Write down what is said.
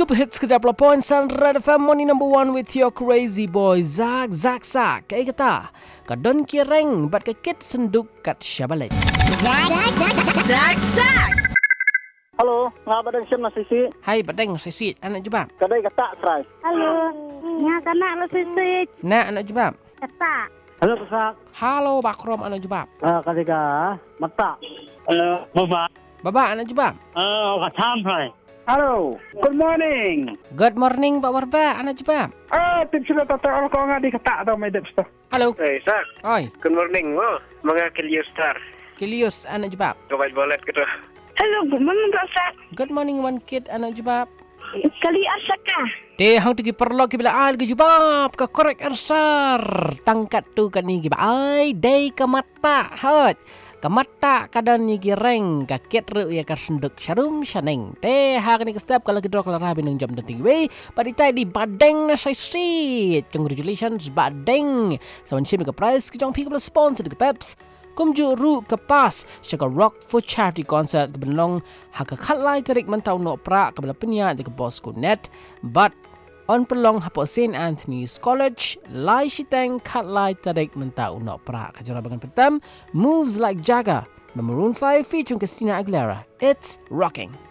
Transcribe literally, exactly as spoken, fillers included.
Super Hits ke tiga puluh poin Red F M Morning number one with your crazy boy Zak Zak Zak. Kayak kata kadon kireng bat ke kit senduk kat syabalet. Zak Zak Zak Zak. Halo, ngapa dan siapa sisi? Hai badeng sisit anak jebab. Kadai kata serai. Halo, nya kanak lo sisi Nak anak jebab. kata. Halo pesak. Halo bakrom anak jebab. Ah, kadika mata. Halo, baba. Baba anak jebab. Ah, katam serai. Halo, good morning. Good morning Pak Warba anak jebab. Ah, tim sudah tahu orang kau ngadi kata atau medep sto. Halo. Hey, Sak. Oi, Good morning. Oh, mga Kilius Star. Kilius anak jebab. Kabat bolet gitu. Halo, good morning Kak Sak. Good morning one kid anak jebab. Kali asaka. Deh hang tu ki perlo ki bila al ki jebab ke korek ansar. Tangkat tu kan ni ki ai dei ke mata hot. Kamata kadang ni gireng kaket ru ya kasenduk syarum syaneng. Teh hak ni step kalau kita kalau rabi nang jam denting we. Padi tai di badeng na sai street. Congratulations badeng. Sawan shim ke prize ke jong people sponsor ke peps. Kumju ru ke pas syaka rock for charity concert ke benlong hak khat lai tarik mentau no pra ke bela penya de ke bosco net. But on pelong hapo Saint Anthony's College, lai shitang kat lai tarik mentau no pra. Kajarabangan pertam, Moves Like Jagger, Maroon five featuring Christina Aguilera. It's rocking.